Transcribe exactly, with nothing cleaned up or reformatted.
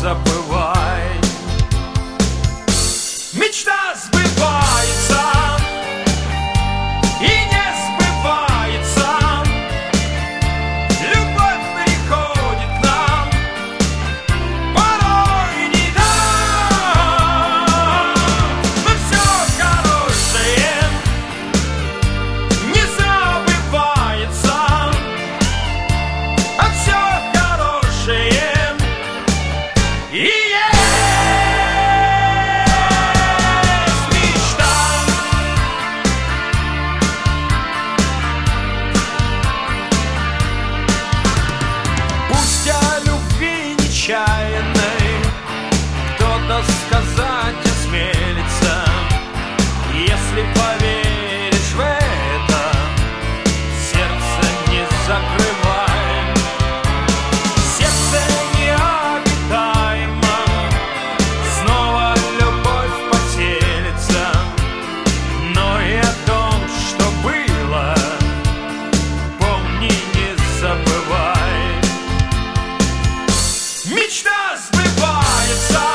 забывай. Мечта сбывается и не сбывается. Любовь приходит к нам порой не так. Но все хорошее не забывается, а все хорошее и есть мечта. Пусть о любви нечаянной кто-то сказать осмелится, если поверишь в это, сердце не закрывай. Сердце необитаемо, снова любовь поселится, но и о том, что было, помни, не забывай. Мечта сбывается